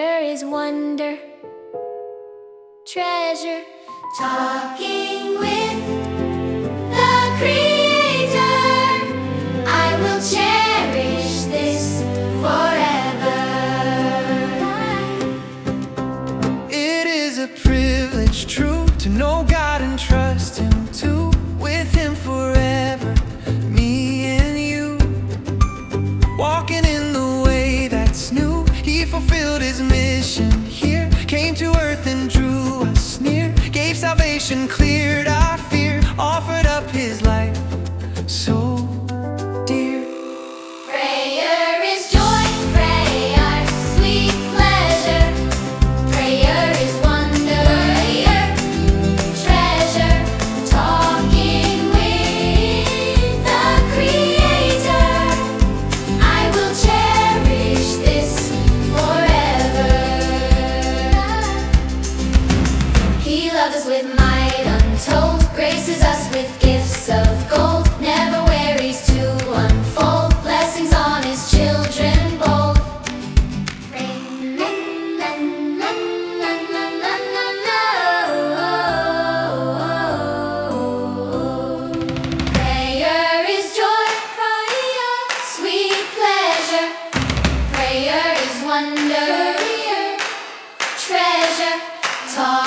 Prayer is wonder, treasure. Talking with the Creator, I will cherish this forever. It is a privilege, true, to know God and trust Him too. With Him forever, me and you, walking in the way that's new. He fulfilled His mission here, came to earth and drew us near, gave salvation, cleared our fear, offered up His life so dear. Prayer is joy, prayer, sweet pleasure. Prayer is wonder, treasure. Talking with the Creator, I will cherish this forever. He loves us with might untold, graces us with gifts of gold, never wearies to unfold blessings on His children bold. Prayer is joy, sweet pleasure. Prayer is wonder, treasure.